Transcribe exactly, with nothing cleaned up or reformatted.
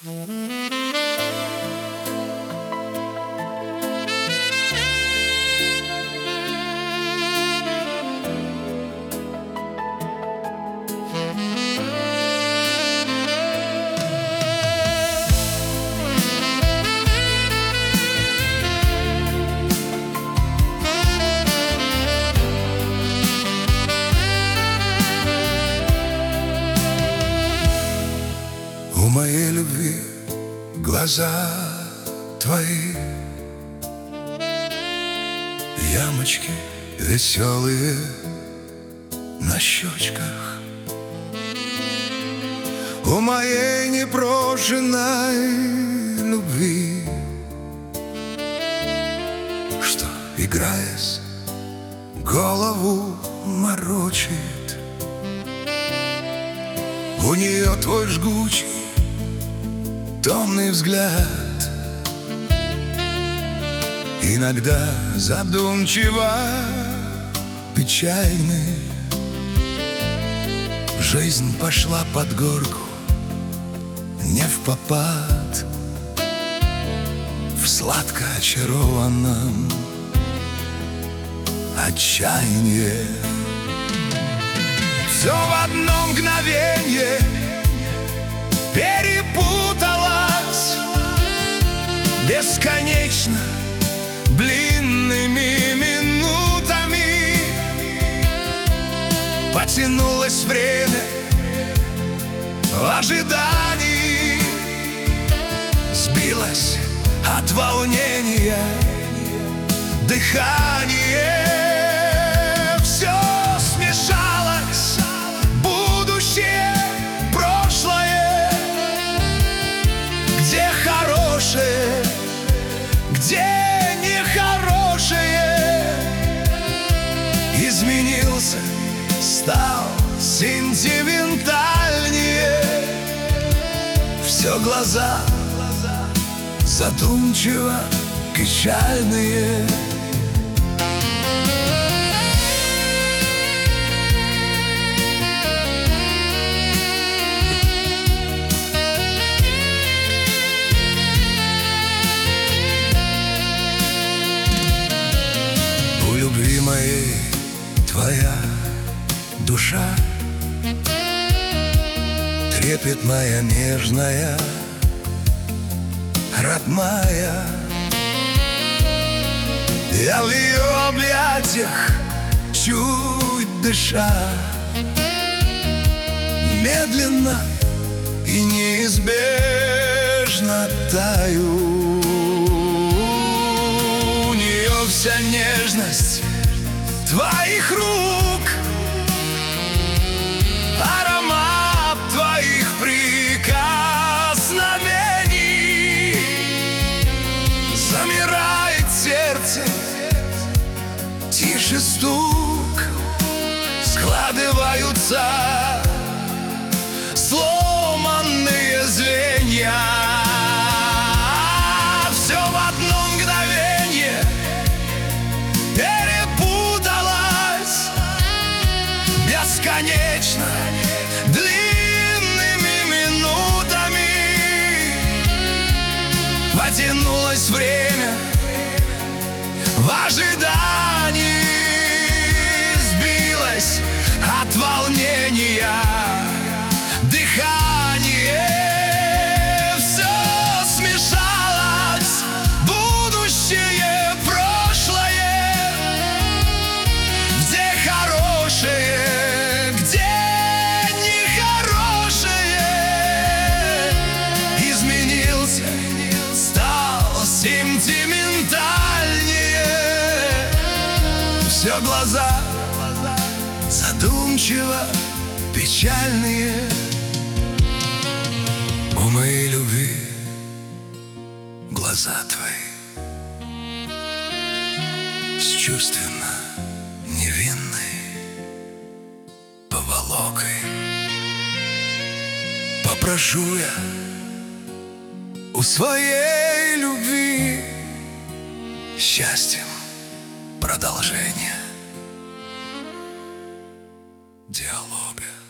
У моей любви глаза твои, ямочки веселые на щечках. У моей непрошенной любви, что, играясь, голову морочит. У нее твой жгучий томный взгляд, иногда задумчиво печальный. Жизнь пошла под горку, не впопад, в сладко очарованном отчаяние. Все в одно мгновенье перепуталась бесконечно длинными минутами. Потянулось время в ожидании, сбилось от волнения дыхание. Все смешалось, будущее, прошлое. Где хорошее, где нехорошее? Изменился, стал сентиментальнее. Все глаза задумчиво печальные. У любви моей твоя душа, трепет моя нежная, родная. Я в ее объятиях, чуть дыша, медленно и неизбежно таю. У нее вся нежность твоих рук, аромат твоих прикосновений. Замирает сердце, тише стук, складываются сломанные звенья. Все в одно мгновенье перепуталось бесконечно длинными минутами. Потянулось время в ожидании, сбилось от волнения дыхание. Все смешалось, будущее, прошлое. Где хорошее, где нехорошее? Изменился, стал сентиментальнее. Все глаза задумчиво печальные. У моей любви глаза твои с чувственно невинной поволокой. Попрошу я у своей любви счастьем продолжение диалога.